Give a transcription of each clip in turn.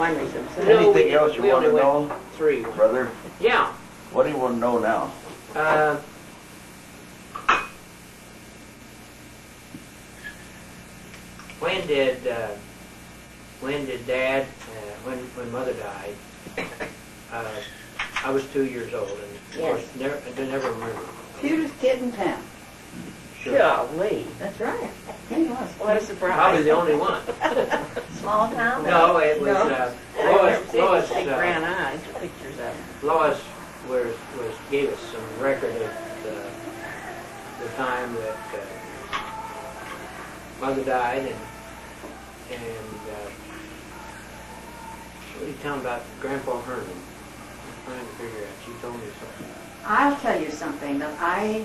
Anything else you want to know, 3. brother? Yeah. What do you want to know now? When did Dad, when Mother died, I was 2 years old, and of course, I never remember. Cutest kid in town. Sure. Golly. That's right. He was. What a surprise. Probably the only one. Small town? No, it was Lois. Big brown eyes, pictures of him. Lois gave us some record of the time that Mother died, and what are you telling about Grandpa Herman? I'm trying to figure out. She told me something. I'll tell you something that I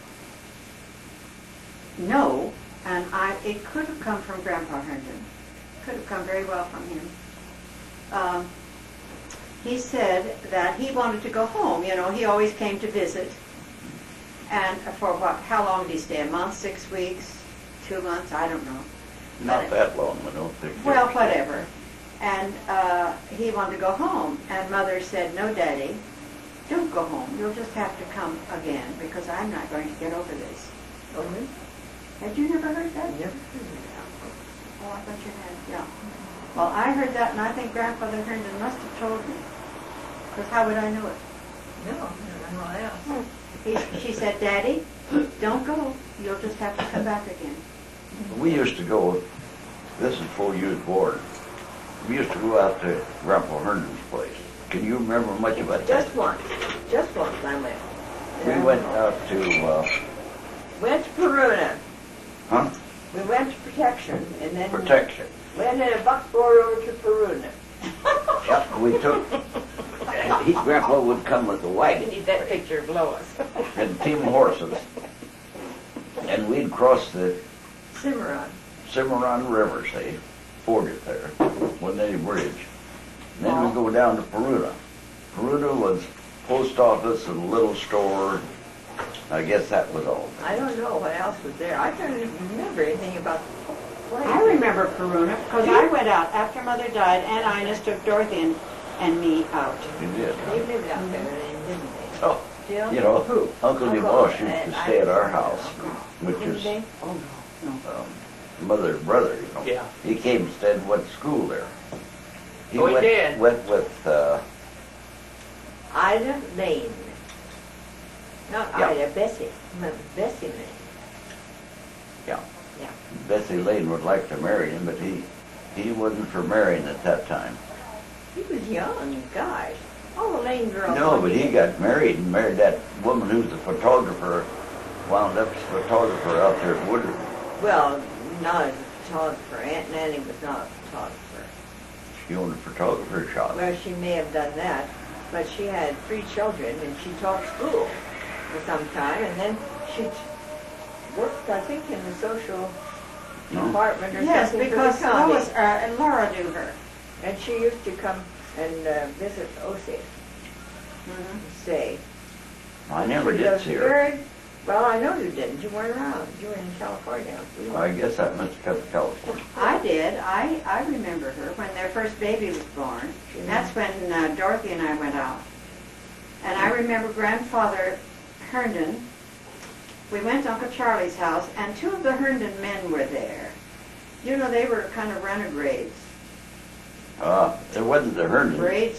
know, and it could have come from Grandpa Herndon. Could have come very well from him. He said that he wanted to go home. You know, he always came to visit. And for what? How long did he stay? A month, 6 weeks, 2 months? I don't know. Not that long, I don't think. Well, whatever. And he wanted to go home. And Mother said, "No, Daddy, don't go home. You'll just have to come again because I'm not going to get over this." Oh, really? Had you never heard that? Never. Oh, I thought you had, yeah. Well, I heard that, and I think Grandfather Herndon must have told me. Because how would I know it? No, I don't know else. She said, "Daddy, don't go. You'll just have to come back again." We used to go, this is before you was born, we used to go out to Grandpa Herndon's place. Can you remember much about that? Just once I went. We went out to, Went to Peruna. huh? We went to Protection, and then Protection. went in a buckboard over to Peruna. Yep, we took, Grandpa would come with a I wagon need that picture of Lois. and a team of horses. And we'd cross the Cimarron. Cimarron River, say, ford it there, wasn't any bridge. And then we go down to Peruna. Peruna was post office and a little store. I guess that was all. I don't know what else was there. I can't even remember anything about the place. I remember Peruna because I went out after Mother died, and Ines took Dorothy and me out. You did. They lived out there, didn't they? Oh, Still? you know, Who? Uncle DeBosch used to stay at our house, which Didn't is they? Oh, no, no. mother's brother, you know. Yeah. He came instead and went to school there. He went, did? Went with, Ida Lane. Not Yeah. Ida, Bessie. Bessie Lane. yeah, Yeah. Bessie Lane would like to marry him, but he wasn't for marrying at that time. He was young, gosh. All the Lane girls. No, but he got married and married that woman who's a photographer, wound up as a photographer out there at Woodard. Well, not as a photographer. Aunt Nanny was not a photographer. She owned a photographer shop. Well, she may have done that, but she had 3 children, and she taught school for some time, and then she worked, I think, in the social No? department or Yes, something because for the county. Lois and Laura knew her. And she used to come and visit Osage, stay. I never She did was see her. very- Well, I know you didn't. You weren't around. You were in California. You I weren't. guess that must have come to California. I did. I remember her when their first baby was born. That's when Dorothy and I went out. And I remember Grandfather Herndon. We went to Uncle Charlie's house, and 2 of the Herndon men were there. You know, they were kind of renegades. It wasn't the Herndon. Renegades.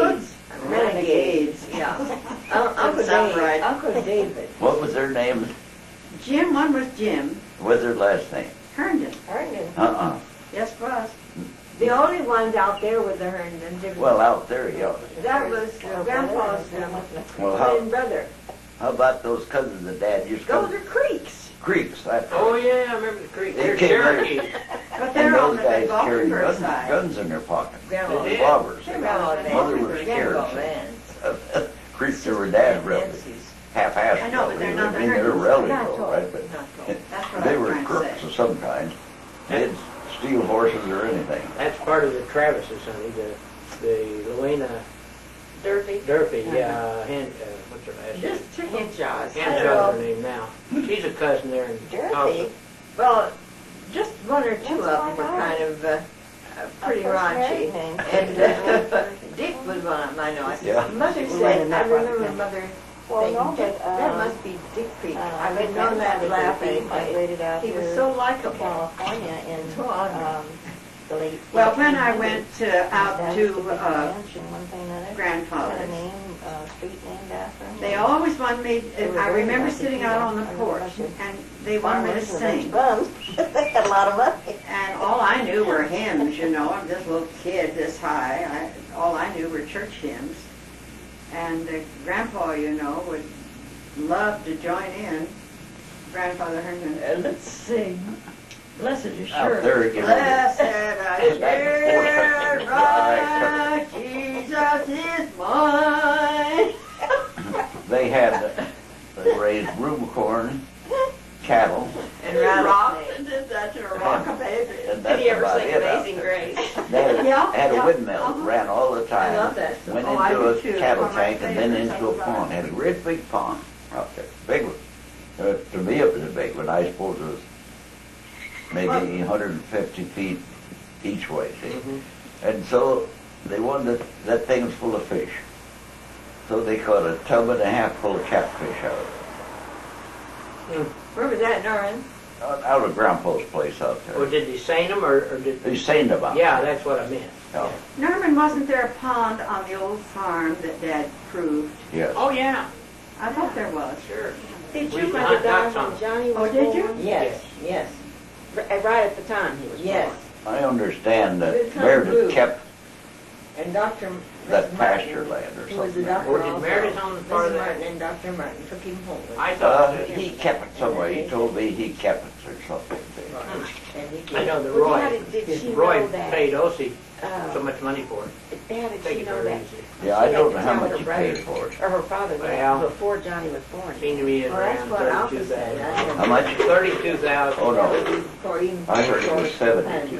Renegades. Yeah. Uncle sound David. right. Uncle David. What was their name? Jim, one was Jim What's their last name? Herndon. Herndon. Yes, was. The only ones out there were the Herndons. Well, out there, yeah. That was Grandpa's Well, twin brother. how about those cousins that Dad used to Those come? are creeks. Creeks, that's Oh right. yeah, I remember the creek. They They're came Cherokee. But And they're on those the guys carried Gothenburg guns, side. guns in their pockets. Grandma. They did. Robbers. Grandma Mother was scared. Creeks that were Dad really half-assed. I know, but they're not the I mean, they're Herndons. relatives, all right, but That's what they I'm were trying to crooks say. of some kind. They'd steal horses or anything. That's part of the Travises, honey. The Luena Derby. Durfee. Yeah. What's her last name? Just to Hinchaw's. Henshaw her name now. She's a cousin there in Derby. Tulsa. Well, just 1 or 2 of them were kind of pretty raunchy. And Dick was one of them, I know. Yeah. Mother We said, went in I that one, remember yeah. Mother Well, saying, no, but, that must be Dick Creek. I I've went been known that laughing. migrated out He was here so to likable. California in So odd. the late. Well, when I 1800s. went out That to was the big mansion, one thing or another. Had a grandfather's, name, street named after him. they always wanted me, They were I very remember wealthy sitting out on the people. I porch, remember and they wanted me to Farmers with sing. bums. They had a lot of money. And all I knew were hymns, you know. I'm this little kid this high. All I knew were church hymns. And Grandpa, you know, would love to join in. Grandfather Herndon. And let's sing. Blessed assurance. Out there, you know. Blessed assurance, Jesus is mine. They raised broom corn, cattle, And Rock rattlesnake. and did that to a rock a baby. and that's about it out there. Grace? They Yeah, had a yeah. windmill, Uh-huh. ran all the time. I love that song. Went Oh, I into do a too. cattle One of my tank and then favorites. into a I love pond. it. Had a great big pond out there, big one. To me it was a big one. I suppose it was maybe 150 feet each way, see? And so they wanted that thing was full of fish. So they caught a tub and a half full of catfish out of it. Where was that, Norman? Out of Grandpa's place out Or there. did they seine them, or did? They seined about. Yeah, that's what I meant. Yeah. Norman, wasn't there a pond on the old farm that Dad proved? Yes. Oh, yeah, I thought there was. sure. Did We you got find ducks out on. when Johnny Oh, was did you? born? Yes, yes, Right at the time he was yes. born. I understand that Good kind of blue. Meredith kept And Dr. that Mr. pasture Martin, land or who was the something. doctor Or did also. Meredith own the part of Mrs. that? Martin and Dr. Martin took him home with I him. thought that. He kept it somewhere. He told me he kept it or something. And he I know that Well, Roy, how did she Roy know that? paid Ossie so Uh, much money for it. How did Take she it know very that? easy. Yeah, I She don't had know to how tell much her he brother, paid for it. or her father that Well, before Johnny was born. Seemed to me it's Well, that's around what Alpha said. 32,000. How much? 32,000. Oh, That would no. be before even I heard it was before 72.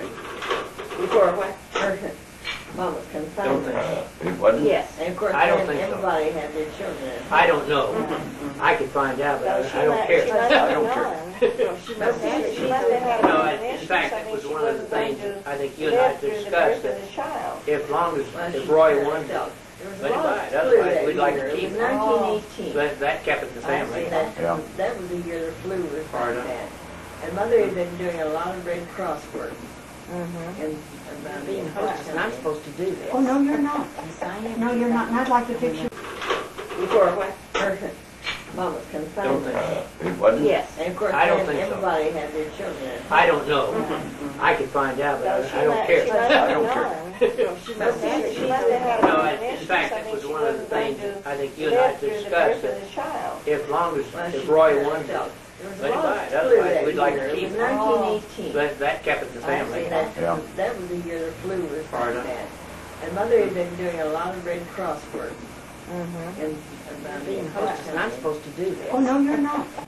Before what? Her mom was Don't consigned. think. It wasn't? Yes. And of course, I don't then think so. everybody had their children. I don't know. I could find out, but I don't care. She I must have don't care. known. She must have had No, a in fact, it was one of the things I think you and live I through the discussed, birth that of the child. if long Well, as, she if Roy said wanted to, herself. There was a let him lot buy it. of Otherwise, flu we'd that like to year. keep It was it. 1918. that kept it the I family. see that, Yeah. that was the year the flu was Hard like on. that. And Mother had been doing a lot of Red Cross work. Mm-hmm. And around Being the hostess, and I'm supposed to do this. Oh, no, you're not. Sign No, you're not. And I'd like to fix you. Before what? Her mom was Don't consigned. think. It wasn't? Yes. And of course, I don't then think so. everybody had their children. I don't know. I could find out, but I don't care. I don't care. She must have had No, a in fact, it was one of the things I think you and I live through the discussed, birth of that the child. if long Well, as, she if Roy said wanted to, herself. There was a let him lot buy of it. flu Otherwise, that we'd like year. to It keep was it. 1918. That kept it the I family. see that, Yeah. that was the year the flu was Hard like on. that. And Mother had been doing a lot of Red Cross work. Mm-hmm. And around Being the hostess, and I'm supposed to do this. Oh, no, you're not.